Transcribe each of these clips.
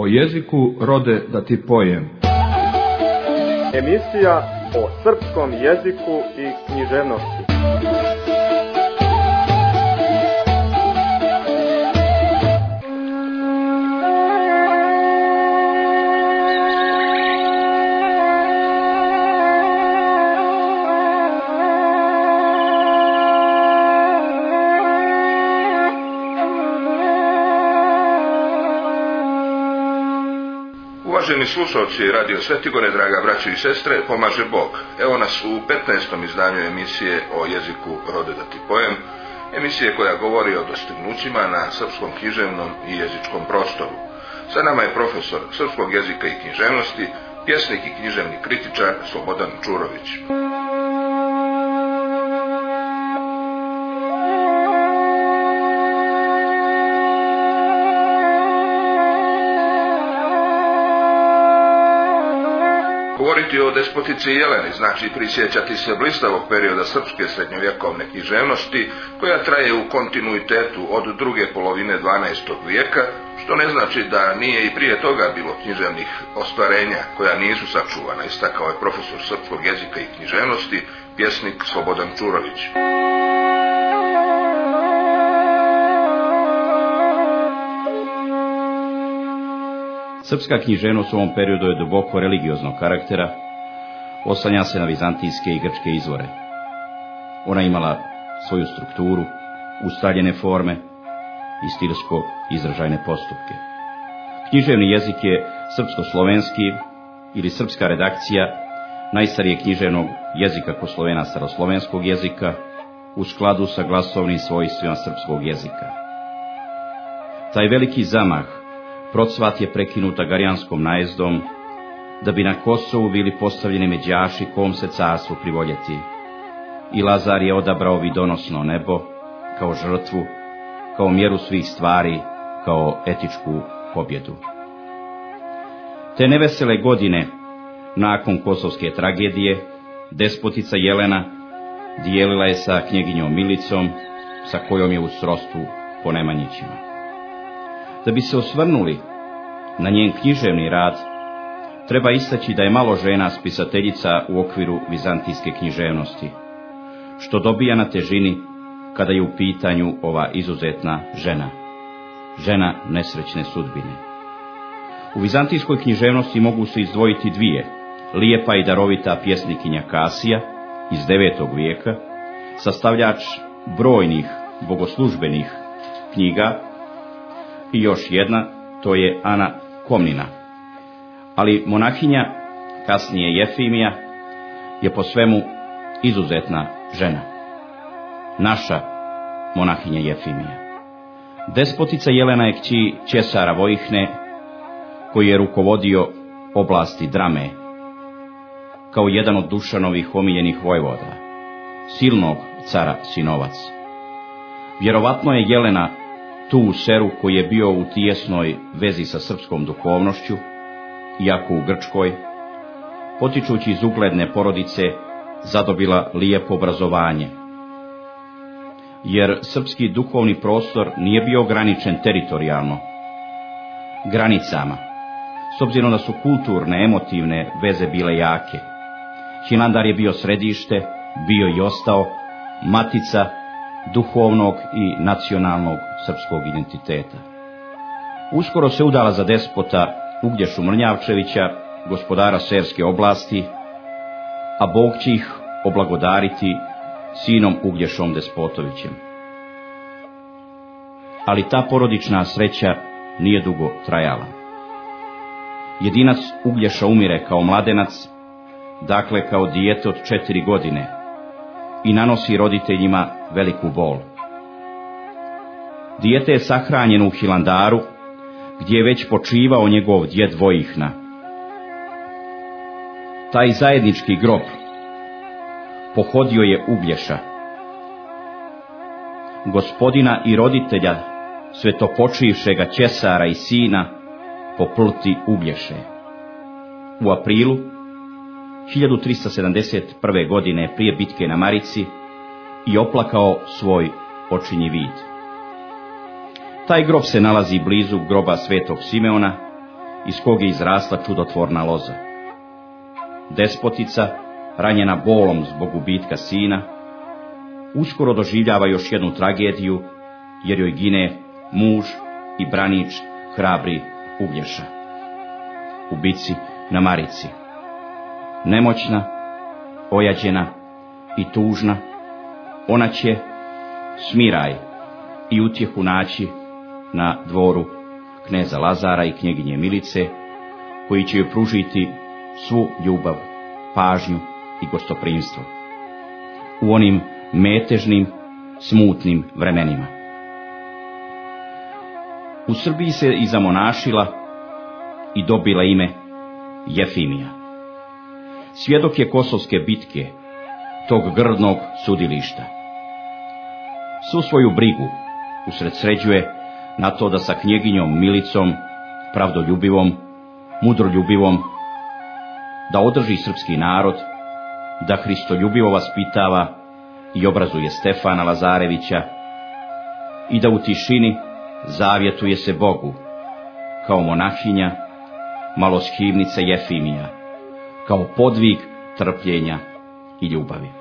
jeziku rode da ti pojem. Emisija o srpskom jeziku i književnosti. Uvaženi slušalci Radio Svetigore, draga braćo i sestre, pomaže Bog. Evo nas u 15. izdanju emisije o jeziku rode da ti pojem, emisije koja govori o dostignućima na srpskom književnom i jezičkom prostoru. Sa nama je profesor srpskog jezika i književnosti, pjesnik i književni kritičar Slobodan Čurović. Govoriti o despotici Jeleni znači prisjećati se blistavog perioda srpske srednjovjekovne književnosti, koja traje u kontinuitetu od druge polovine 12. vijeka, što ne znači da nije i prije toga bilo književnih ostvarenja koja nisu sačuvana, istakao je profesor srpskog jezika i književnosti, pjesnik Slobodan Čurović. Srpska književnost u ovom periodu je duboko religioznog karaktera, oslanja se na vizantijske i grčke izvore. Ona imala svoju strukturu, ustaljene forme i stilsko-izražajne postupke. Književni jezik je srpsko-slovenski ili srpska redakcija najstarijeg književnog jezika kod Slovena staroslovenskog jezika u skladu sa glasovnim svojstvima srpskog jezika. Taj veliki zamah procvat je prekinut agarijanskom najezdom, da bi na Kosovu bili postavljeni međaši kom se carstvu privoljeti. I Lazar je odabrao vidonosno nebo kao žrtvu, kao mjeru svih stvari, kao etičku pobjedu. Te nevesele godine, nakon kosovske tragedije, despotica Jelena dijelila je sa knjeginjom Milicom, sa kojom je u srodstvu po Nemanjićima. Da bi se osvrnuli na njen književni rad, treba istaći da je malo žena spisateljica u okviru vizantijske književnosti, što dobija na težini kada je u pitanju ova izuzetna žena nesrećne sudbine. U vizantijskoj književnosti mogu se izdvojiti dvije, lijepa i darovita pjesnikinja Kasija iz 9. vijeka, sastavljač brojnih bogoslužbenih knjiga, i još jedna, to je Ana Komnina. Ali monahinja, kasnije Jefimija, je po svemu izuzetna žena. Naša monahinja Jefimija. Despotica Jelena je kći Česara Vojihne, koji je rukovodio oblasti Drame, kao jedan od Dušanovih omiljenih vojvoda, silnog cara Sinovac. Vjerovatno je Jelena tu u Seru, koji je bio u tijesnoj vezi sa srpskom duhovnošću, iako u Grčkoj, potičući iz ugledne porodice, zadobila lijepo obrazovanje. Jer srpski duhovni prostor nije bio ograničen teritorijalno granicama, s obzirom da su kulturne, emotivne veze bile jake. Hilandar je bio središte, bio i ostao matica duhovnog i nacionalnog srpskog identiteta. Uskoro se udala za despota Uglješu Mrnjavčevića, gospodara Serske oblasti, a Bog će ih oblagodariti sinom Uglješom Despotovićem. Ali ta porodična sreća nije dugo trajala. Jedinac Uglješa umire kao mladenac, dakle kao dijete od 4 godine, i nanosi roditeljima veliku bol. Dijete je sahranjeno u Hilandaru, gdje je već počivao njegov djed Vojihna. Taj zajednički grob pohodio je Uglješa, gospodina i roditelja svetopočivšega Česara i sina po plti Uglješe. U aprilu 1371. godine prije bitke na Marici i oplakao svoj očinji vid. Taj grob se nalazi blizu groba svetog Simeona iz kog je izrasla čudotvorna loza. Despotica, ranjena bolom zbog gubitka sina, uskoro doživljava još jednu tragediju, jer joj gine muž i branič hrabri Uglješa. U bici na Marici. Nemoćna, ojađena i tužna, ona će smiraj i utjehu naći na dvoru kneza Lazara i knjeginje Milice, koji će joj pružiti svu ljubav, pažnju i gostoprimstvo u onim metežnim, smutnim vremenima. U Srbiji se i zamonašila i dobila ime Jefimija. Svjedok je Kosovske bitke, tog grdnog sudilišta. Svu svoju brigu usredsređuje na to da sa knjeginjom Milicom, pravdoljubivom, mudroljubivom, da održi srpski narod, da hristoljubivo vaspitava i obrazuje Stefana Lazarevića i da u tišini zavjetuje se Bogu, kao monahinja, maloskivnica Jefimija, kao podvig trpljenja i ljubavi.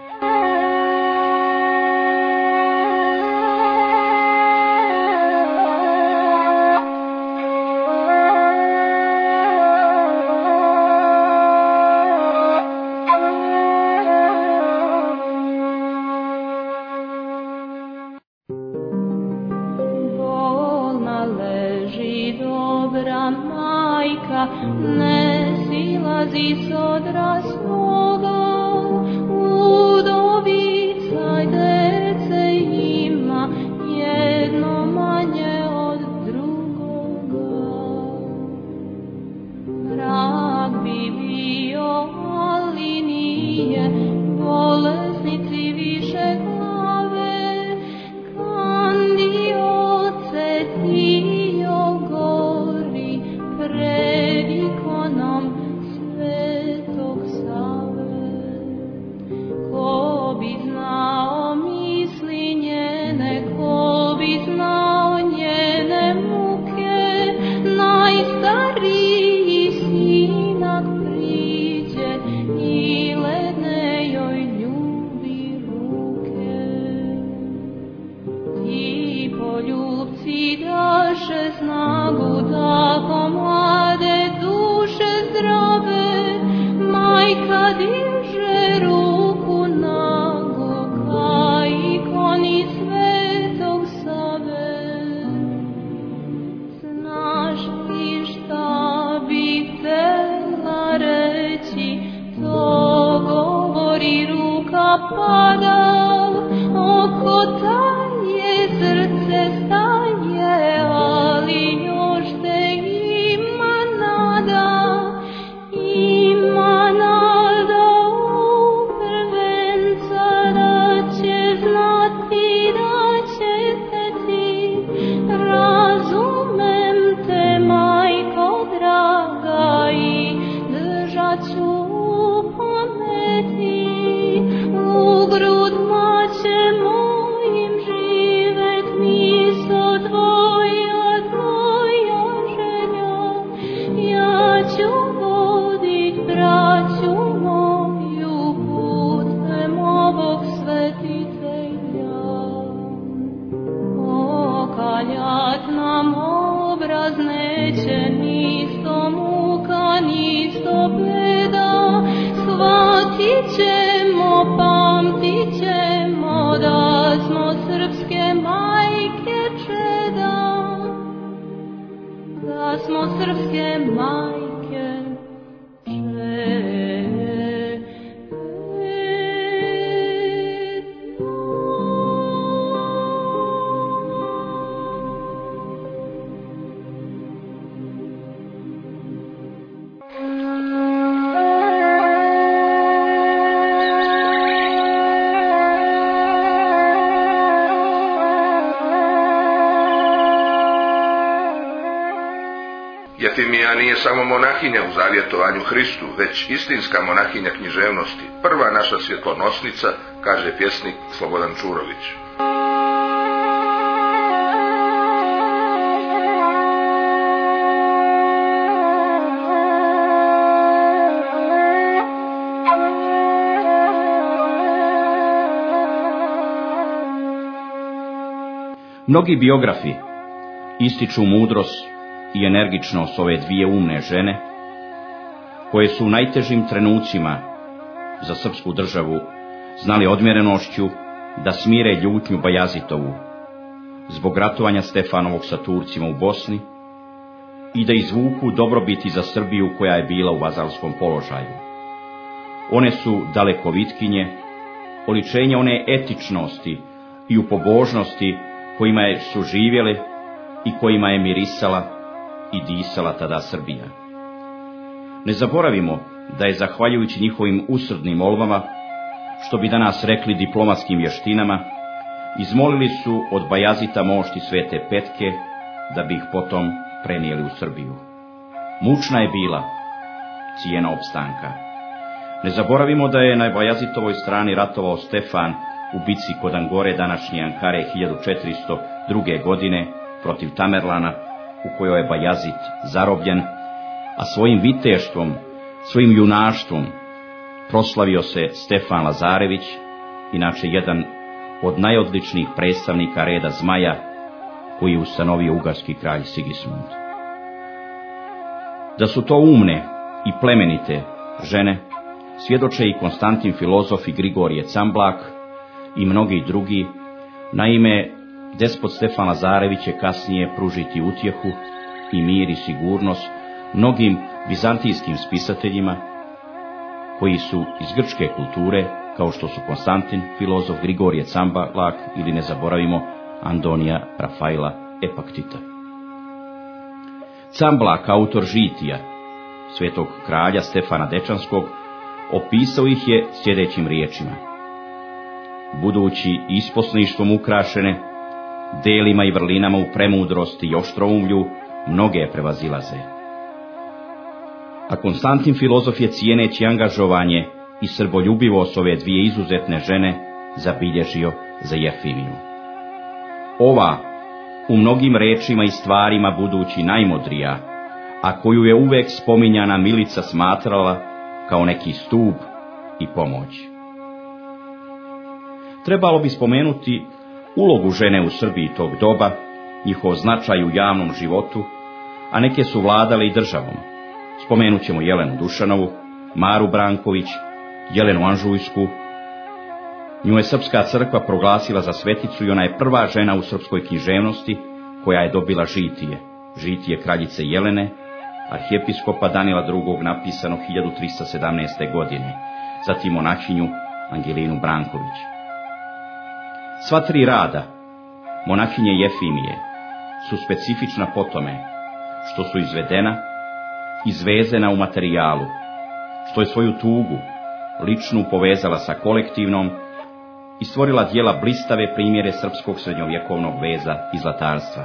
Ne silazi s odra svoga, udovica dece ima, jedno manje od drugoga. Rak bi bio, ali nije, bolesnici više glave, kandioce tio gori, pred ikonom Svetog Save. Ko bi znao misli njene, ko bi znao njene muke, najstariji sinak priđe i ledne joj ljubi ruke. Ti poljubci daše snagu tako mlade duše zdrave, majka diže ruku nagu ka ikoni Svetog Save. Znaš li šta bi htela reći, to govori ruka pada, oko taje srce staje, ali još te ima nada, ima nada u prvenca da će znati da ćete ti. Razumem te, majko draga, i držat ću u pameti, u grudma će mojim živet miso tvoja, tvoja želja. Ja ću vodit braću moju putem ovog svetitelja. Okaljat nam obraz neće, nisto muka, nisto beda, shvatit ćemo, pamtit ćemo da smo srpske majke čeda, da smo srpske majke čeda. Jefimija nije samo monahinja u zavjetovanju Hristu, već istinska monahinja književnosti, prva naša svjetlonosnica, kaže pjesnik Slobodan Čurović. Mnogi biografi ističu mudrost i energičnost ove dvije umne žene, koje su u najtežim trenucima za srpsku državu znali odmjerenošću da smire ljutnju Bajazitovu zbog ratovanja Stefanovog sa Turcima u Bosni i da izvuku dobrobiti za Srbiju koja je bila u vazalskom položaju. One su dalekovitkinje, oličenje one etičnosti i upobožnosti kojima su živjele i kojima je mirisala i disala tada Srbija. Ne zaboravimo da je zahvaljujući njihovim usrdnim molbama, što bi danas rekli diplomatskim vještinama, izmolili su od Bajazita mošti Svete Petke da bi ih potom prenijeli u Srbiju. Mučna je bila cijena opstanka. Ne zaboravimo da je na Bajazitovoj strani ratovao Stefan u bici kod Angore, današnje Ankare, 1402. godine protiv Tamerlana, u kojoj je Bajazit zarobljen, a svojim viteštvom, svojim junaštvom proslavio se Stefan Lazarević, inače jedan od najodličnijih predstavnika reda Zmaja, koji je ustanovio ugarski kralj Sigismund. Da su to umne i plemenite žene svjedoče i Konstantin filozof i Grigorije Camblak i mnogi drugi. Naime, despot Stefan Lazarević će kasnije pružiti utjehu i mir i sigurnost mnogim vizantijskim spisateljima koji su iz grčke kulture, kao što su Konstantin filozof, Grigorije Camblak ili, ne zaboravimo, Andonija Rafaila Epaktita. Camblak, autor žitija svetog kralja Stefana Dečanskog, opisao ih je sljedećim riječima: budući isposništvom ukrašene, delima i vrlinama u premudrosti i oštroumlju, mnoge prevazilaze. A Konstantin filozof je, cijeneći angažovanje i srboljubivost ove dvije izuzetne žene, zabilježio za Jefimiju: ova, u mnogim rečima i stvarima budući najmudrija, a koju je uvek spominjana Milica smatrala kao neki stup i pomoć. Trebalo bi spomenuti ulogu žene u Srbiji tog doba, njihov značaj u javnom životu, a neke su vladale i državom. Spomenut ćemo Jelenu Dušanovu, Maru Branković, Jelenu Anžujsku. Nju je Srpska crkva proglasila za sveticu i ona je prva žena u srpskoj književnosti koja je dobila žitije. Žitije kraljice Jelene, arhijepiskopa Danila II. Napisano 1317. godine, zatim monahinju Angelinu Branković. Sva tri rada monahinje Jefimije su specifična po tome što su izvedena, izvezena u materijalu, što je svoju tugu ličnu povezala sa kolektivnom i stvorila djela blistave primjere srpskog srednjovjekovnog veza i zlatarstva.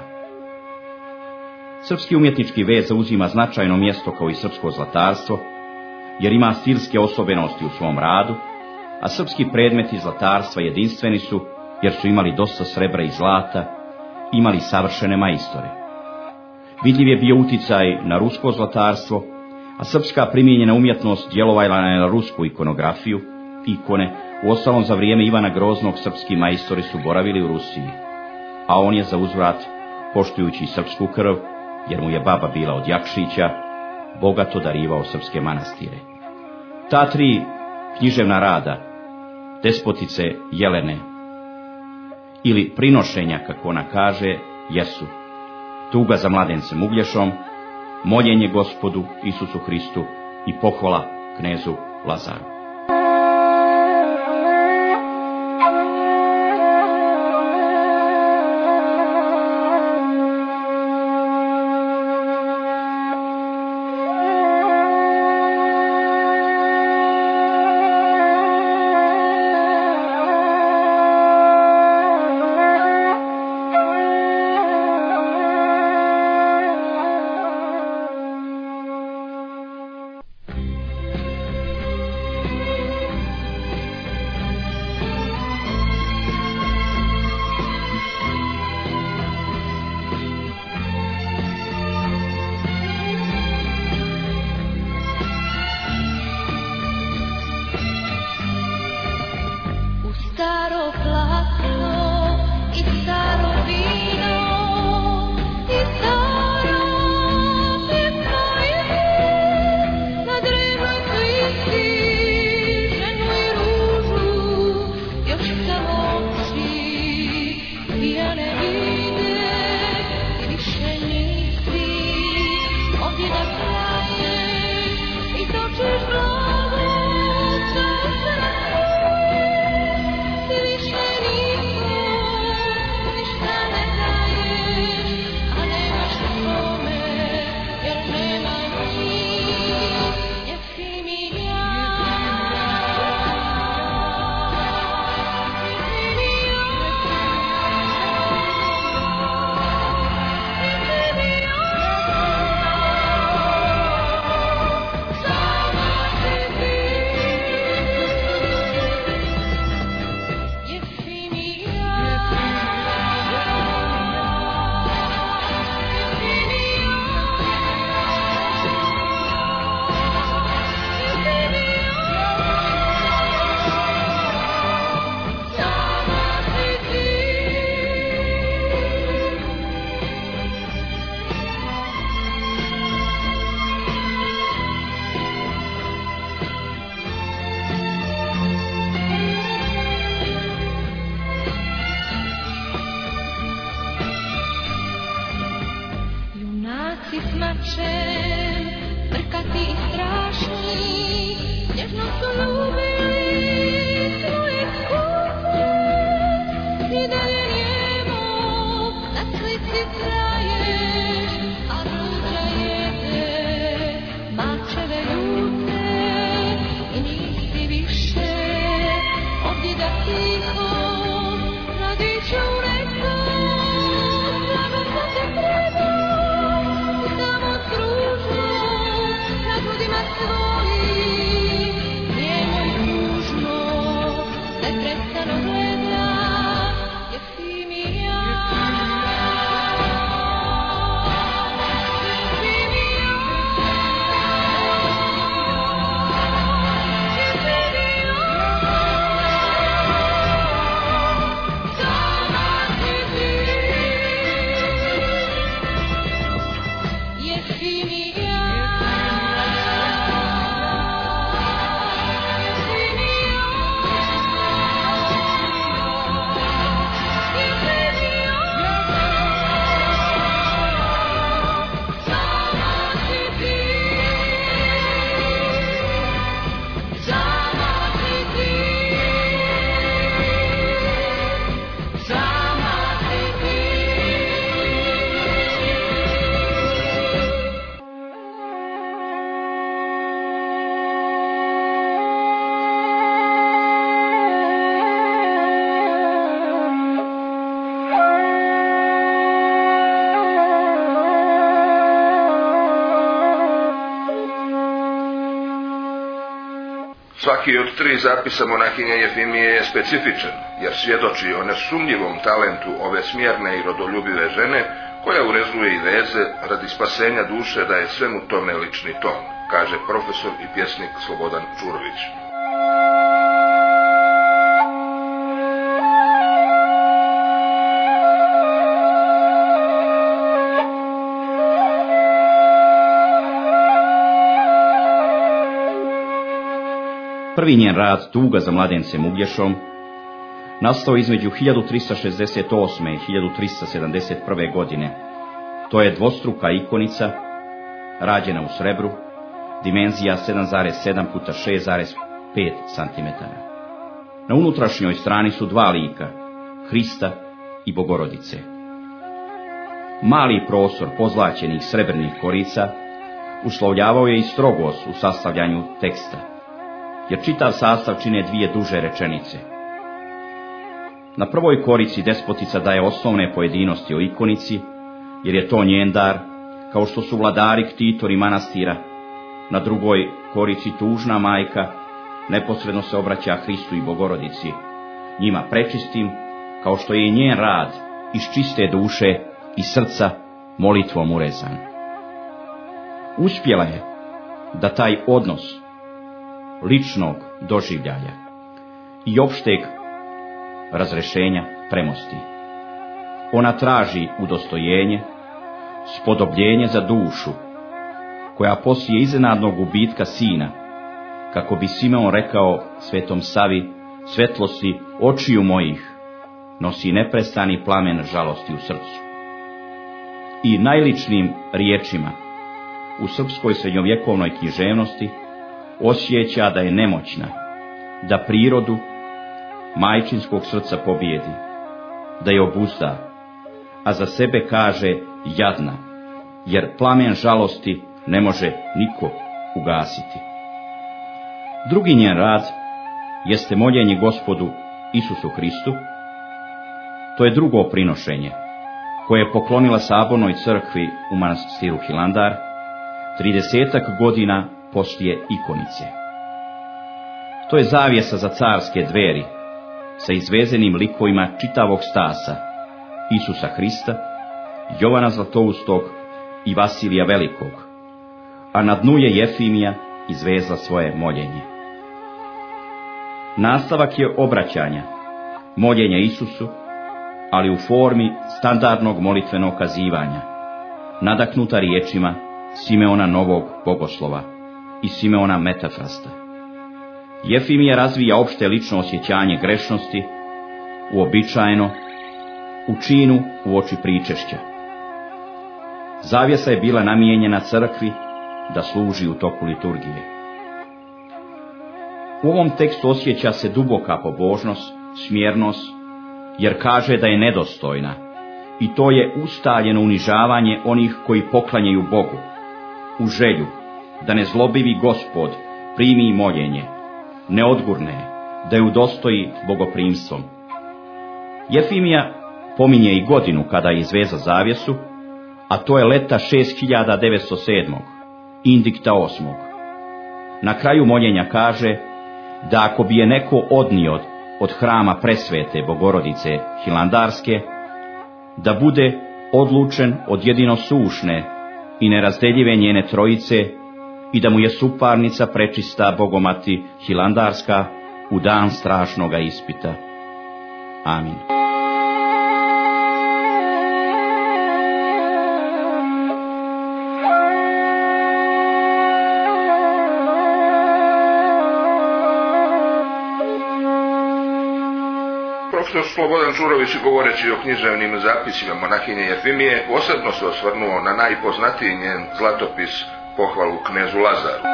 Srpski umjetnički vez zauzima značajno mjesto kao i srpsko zlatarstvo, jer ima stilske osobenosti u svom radu, a srpski predmeti zlatarstva jedinstveni su, jer su imali dosta srebra i zlata, imali savršene majstore. Vidljiv je bio uticaj na rusko zlatarstvo, a srpska primijenjena umjetnost djelovala je na rusku ikonografiju, ikone. Uostalom, za vrijeme Ivana Groznog srpski majstori su boravili u Rusiji, a on je za uzvrat, poštujući srpsku krv, jer mu je baba bila od Jakšića, bogato darivao srpske manastire. Ta tri književna rada, despotice Jelene, ili prinošenja, kako ona kaže, jesu tuga za mladencem Uglješom, moljenje Gospodu Isusu Hristu i pohvala knezu Lazaru. Staro platno i staro vino si s mačem, brkati i strašni, nježno su ljubili svoje kuće. I dalje nijemo na slici traješ, a ruđa jede mačeve ljute. I nisi više ovdje da tiho radiću neko, samo što te treba, samo kružno na grudima svojim. Nijemo i tužno neprestano gleda Jefimija. Svaki od 3 zapisa monahinje Jefimije je specifičan, jer svjedoči o nesumnjivom talentu ove smjerne i rodoljubive žene, koja urezuje i veze radi spasenja duše, daje svemu tome lični ton, kaže profesor i pjesnik Slobodan Đurović. Prvi njen rad, Tuga za mladencem Uglješom, nastao između 1368. i 1371. godine. To je dvostruka ikonica, rađena u srebru, dimenzija 7,7 x 6,5 cm. Na unutrašnjoj strani su 2 lika, Hrista i Bogorodice. Mali prostor pozlaćenih srebrnih korica uslovljavao je i strogost u sastavljanju teksta, jer čitav sastav čine 2 duže rečenice. Na prvoj korici despotica daje osnovne pojedinosti o ikonici, jer je to njen dar, kao što su vladari ktitori manastira. Na drugoj korici tužna majka neposredno se obraća Hristu i Bogorodici, njima prečistim, kao što je i njen rad iz čiste duše i srca molitvom urezan. Uspjela je da taj odnos ličnog doživljaja i opšteg razrešenja premosti. Ona traži udostojenje, spodobljenje za dušu, koja poslije iznenadnog gubitka sina, kako bi Simeon rekao svetom Savi, svetlosti očiju mojih, nosi neprestani plamen žalosti u srcu. I najličnijim riječima u srpskoj srednjovjekovnoj književnosti osjeća da je nemoćna, da prirodu majčinskog srca pobijedi, da je obuzda, a za sebe kaže jadna, jer plamen žalosti ne može niko ugasiti. Drugi njen rad jeste moljenje Gospodu Isusu Hristu. To je drugo prinošenje, koje je poklonila Sabornoj crkvi u manastiru Hilandar 30 godina poslije ikonice. To je zavjesa za carske dveri sa izvezenim likovima čitavog stasa Isusa Hrista, Jovana Zlatoustog i Vasilija Velikog, a na dnu je Jefimija izvezla svoje moljenje. Nastavak je obraćanja, moljenja Isusu, ali u formi standardnog molitvenog kazivanja, nadahnuta riječima Simeona Novog Bogoslova i Simeona Metafrasta. Jefimija razvija opšte lično osjećanje grešnosti, uobičajeno, u činu uoči pričešća. Zavjesa je bila namijenjena crkvi da služi u toku liturgije. U ovom tekstu osjeća se duboka pobožnost, smjernost, jer kaže da je nedostojna, i to je ustaljeno unižavanje onih koji poklanjaju Bogu, u želju da nezlobivi Gospod primi moljenje, ne odgurne, da je udostoji bogoprimstvom. Jefimija pominje i godinu kada je izvezao zavjesu, a to je leta 6907. Indikta 8. Na kraju moljenja kaže da ako bi je neko odnio od hrama presvete Bogorodice Hilandarske, da bude odlučen od jedinosušne i nerazdeljive njene trojice i da mu je suparnica prečista Bogomati Hilandarska u dan strašnoga ispita. Amin. Profesor Slobodan Đurović, govoreći o književnim zapisima monahinje Jefimije, posebno se osvrnuo na najpoznatiji njen zlatopis Pohvalu knezu Lazaru.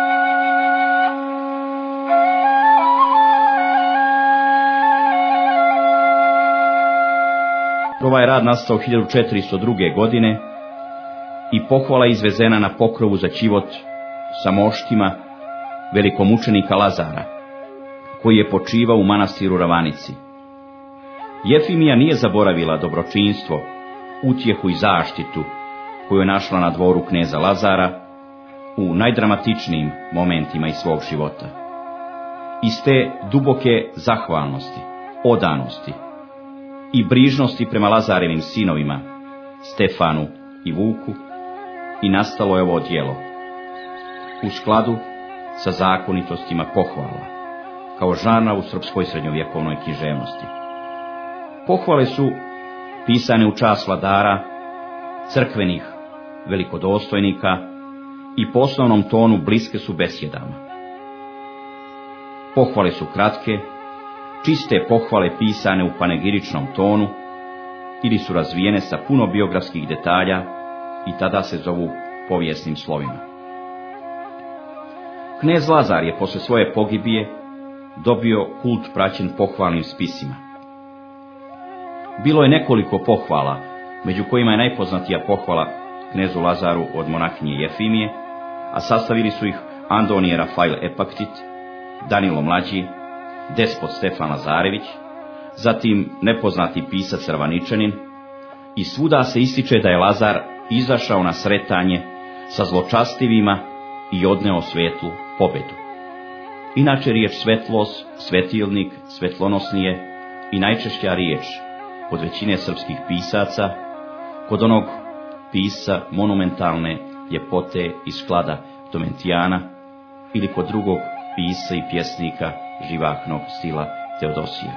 Ovaj rad nastao 1402. godine i pohvala izvezena na pokrovu za čivot sa moštima velikomučenika Lazara, koji je počivao u manastiru Ravanici. Jefimija nije zaboravila dobročinstvo, utjehu i zaštitu koju je našla na dvoru kneza Lazara u najdramatičnijim momentima iz svog života. Iz te duboke zahvalnosti, odanosti i brižnosti prema Lazarevim sinovima, Stefanu i Vuku, i nastalo je ovo djelo, u skladu sa zakonitostima pohvala, kao žanra u srpskoj srednjovjekovnoj književnosti. Pohvale su pisane u čast vladara, crkvenih velikodostojnika i po osnovnom tonu bliske su besjedama. Pohvale su kratke, čiste pohvale pisane u panegiričnom tonu ili su razvijene sa puno biografskih detalja i tada se zovu povijesnim slovima. Knez Lazar je posle svoje pogibije dobio kult praćen pohvalnim spisima. Bilo je nekoliko pohvala, među kojima je najpoznatija pohvala knezu Lazaru od monahinje Jefimije, a sastavili su ih Andonije Rafail Epaktit, Danilo Mlađi, despot Stefan Lazarević, zatim nepoznati pisac Ravaničanin, i svuda se ističe da je Lazar izašao na sretanje sa zločastivima i odneo svetlu pobedu. Inače riječ svetlos, svetilnik, svetlonosni je i najčešća riječ kod većine srpskih pisaca, kod onog pisca monumentalne ljepote i sklada Domentijana ili kod drugog pisca i pjesnika živahnog stila Teodosija.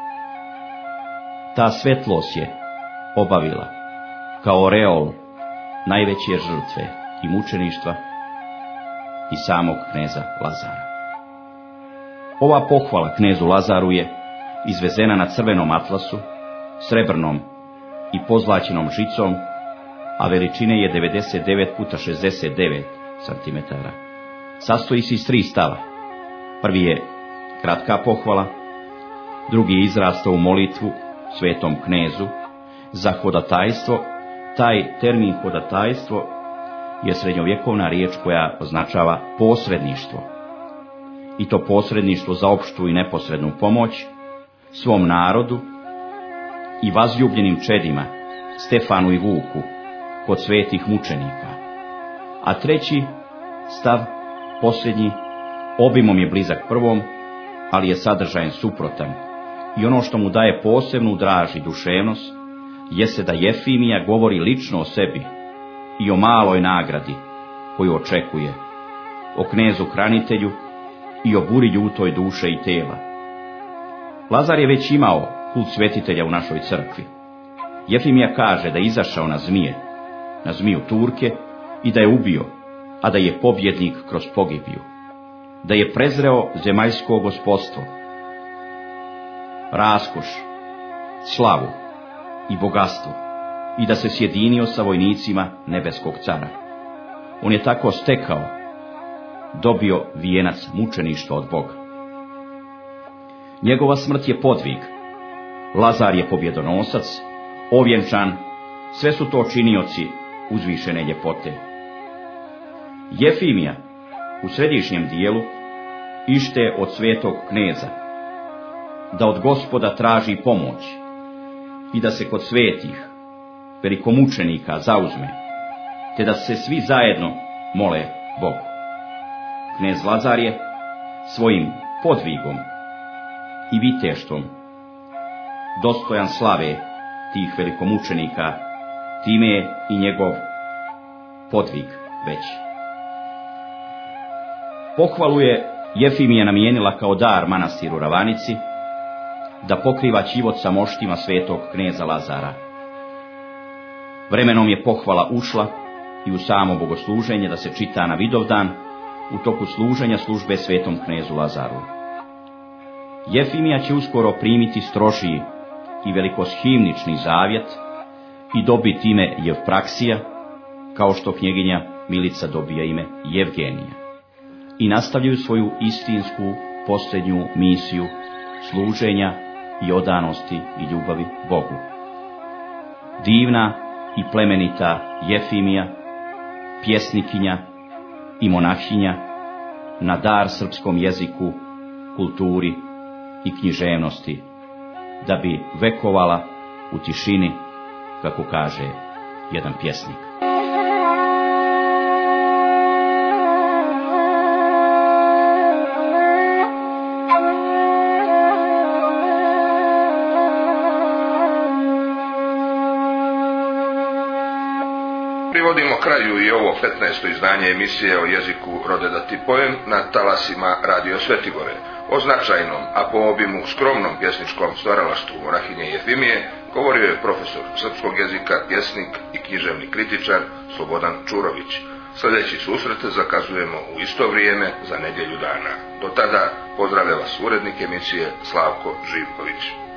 Ta svetlost je obavila kao oreol najveće žrtve i mučeništva i samog kneza Lazara. Ova pohvala knezu Lazaru je izvezena na crvenom atlasu, srebrnom i pozlaćenom žicom, a veličine je 99 x 69 cm. Sastoji se iz 3 stava. Prvi je kratka pohvala, drugi je izrastao u molitvu svetom knezu za hodatajstvo. Taj termin hodatajstvo je srednjovjekovna riječ koja označava posredništvo. I to posredništvo za opštu i neposrednu pomoć svom narodu i vazljubljenim čedima Stefanu i Vuku kod svetih mučenika. A treći stav, posljednji, obimom je blizak prvom, ali je sadržajem suprotan, i ono što mu daje posebnu draž i duševnost jeste da Jefimija govori lično o sebi i o maloj nagradi koju očekuje, o knezu hranitelju i o buri ljutoj duše i tela. Lazar je već imao kult svetitelja u našoj crkvi. Jefimija kaže da je izašao na zmiju Turke, i da je ubio, a da je pobjednik kroz pogibiju, da je prezreo zemaljsko gospodstvo, raskoš, slavu i bogatstvo i da se sjedinio sa vojnicima nebeskog cara. On je tako stekao, dobio vijenac mučeništva od Boga. Njegova smrt je podvig, Lazar je pobjedonosac, ovjenčan, sve su to činioci uzvišene ljepote. Jefimija u središnjem dijelu ište od svetog kneza, da od Gospoda traži pomoć i da se kod svetih velikomučenika zauzme, te da se svi zajedno mole Bogu. Knez Lazar je svojim podvigom i viteštvom dostojan slave tih velikomučenika, time je i njegov podvig veći. Pohvalu je Jefimija namijenila kao dar manastiru Ravanici, da pokriva ćivot sa moštima svetog kneza Lazara. Vremenom je pohvala ušla i u samo bogosluženje da se čita na Vidovdan u toku služenja službe svetom knezu Lazaru. Jefimija će uskoro primiti strožiji i velikoshimnični zavjet i dobiti ime Jevpraksija, kao što knjeginja Milica dobija ime Jevgenija, i nastavljaju svoju istinsku posljednju misiju služenja i odanosti i ljubavi Bogu. Divna i plemenita Jefimija, pjesnikinja i monahinja, na dar srpskom jeziku, kulturi i književnosti, da bi vekovala u tišini, kako kaže jedan pjesnik. Privodimo kraju i ovo 15. izdanje emisije o jeziku Rode da ti pojem na talasima Radio Svetigore. O značajnom, a po obimu skromnom pjesničkom stvaralaštvu monahinje Jefimije govorio je profesor srpskog jezika, pjesnik i književni kritičar Slobodan Čurović. Sljedeći susret zakazujemo u isto vrijeme za nedjelju dana. Do tada pozdravlja vas urednik emisije Slavko Živković.